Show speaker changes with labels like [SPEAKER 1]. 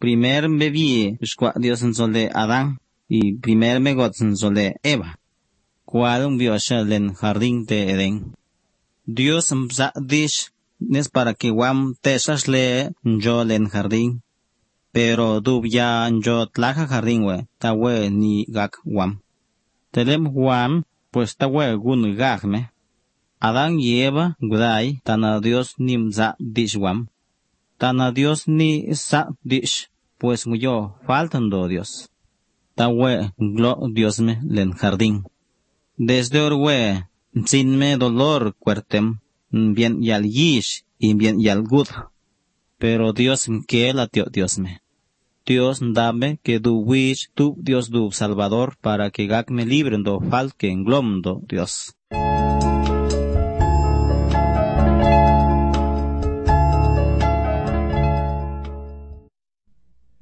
[SPEAKER 1] primer me vi Dios en sol de Adán, y primer me got en sol de Eva. Cual un vio en jardín de Edén. Dios mza dish, nes para que wam tesas le yo en jardín. Pero dub ya yo tlaja jardín tawe ni gak wam. Telem wam, pues tawe gun gagme. Adán y Eva gudai, tana Dios ni mza dish wam. Tana Dios ni sa dish, pues yo faltando Dios. Tawe glo Dios me len jardín. Desde orwe, sin me dolor cuertem, bien yal yish y bien yal gud. Pero Dios que la Dios me. Dios dame que du wish tu Dios du Salvador para que gak me libren do fal que englomdo Dios.